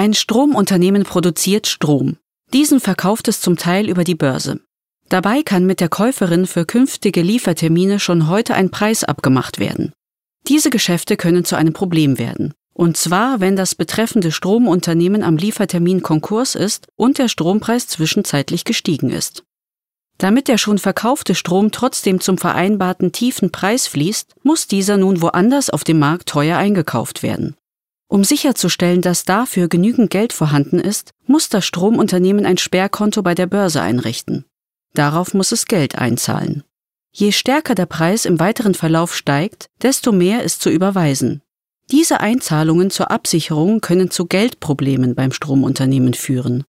Ein Stromunternehmen produziert Strom. Diesen verkauft es zum Teil über die Börse. Dabei kann mit der Käuferin für künftige Liefertermine schon heute ein Preis abgemacht werden. Diese Geschäfte können zu einem Problem werden. Und zwar, wenn das betreffende Stromunternehmen am Liefertermin Konkurs ist und der Strompreis zwischenzeitlich gestiegen ist. Damit der schon verkaufte Strom trotzdem zum vereinbarten tiefen Preis fließt, muss dieser nun woanders auf dem Markt teuer eingekauft werden. Um sicherzustellen, dass dafür genügend Geld vorhanden ist, muss das Stromunternehmen ein Sperrkonto bei der Börse einrichten. Darauf muss es Geld einzahlen. Je stärker der Preis im weiteren Verlauf steigt, desto mehr ist zu überweisen. Diese Einzahlungen zur Absicherung können zu Geldproblemen beim Stromunternehmen führen.